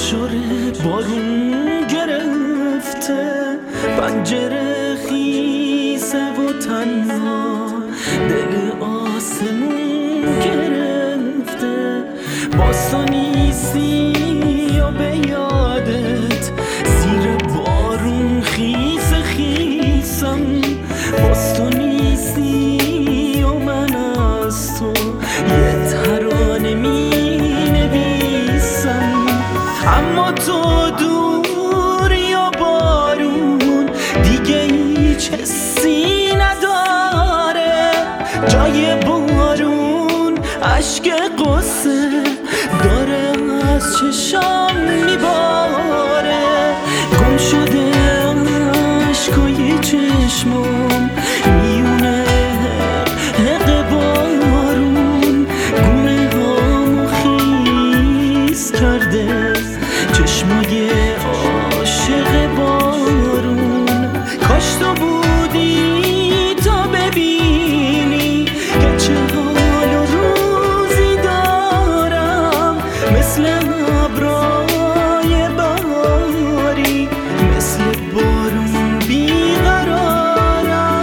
شوره بارون گرفته، پنجره خیسه و تنها دل آسمون گرفته. باز تو نیستی یا به یادت زیر بارون خیس خیسم، باز تو نیستی و من از تو یه ترانه می نویسم. اما تو دور یا بارون دیگه هیچ حسی نداره، جای بارون اشک قصه داره از چشام میباره. گم شده اشکای چشمام میونه حق بارون، گونه هامو خیس کرده چشمای عاشق بارون. کاش تو بودی تا ببینی که چه حال و روزی دارم، مثل ابرای بهاری، مثل بارون بیقرارم.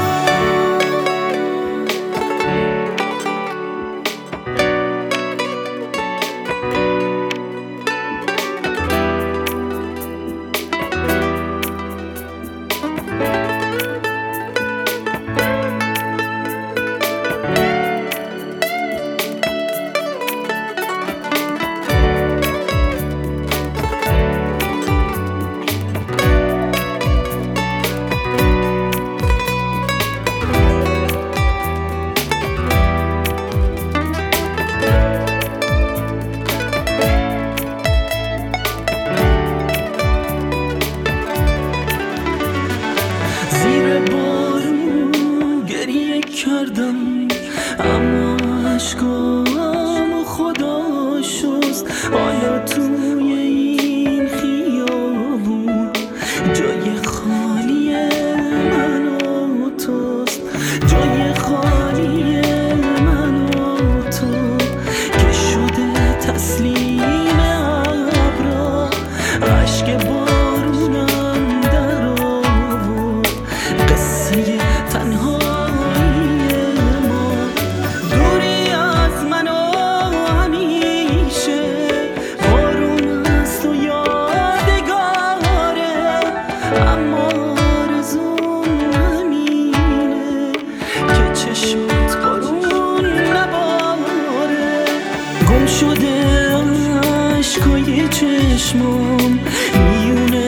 زیر بارون گریه کردم اما اشکامو خدا شست. حالا توی این خیابون جای خالی من و توست، جای خالی من و تو که شده تسلیم ابرا. اشک بارونم در آورد قصه تنهایی ما، دوری از من و همیشه بارون از تو یادگاره. اما آرزوم همینه که چشمت بارون نباره. گم شده اشکای چشمام میونه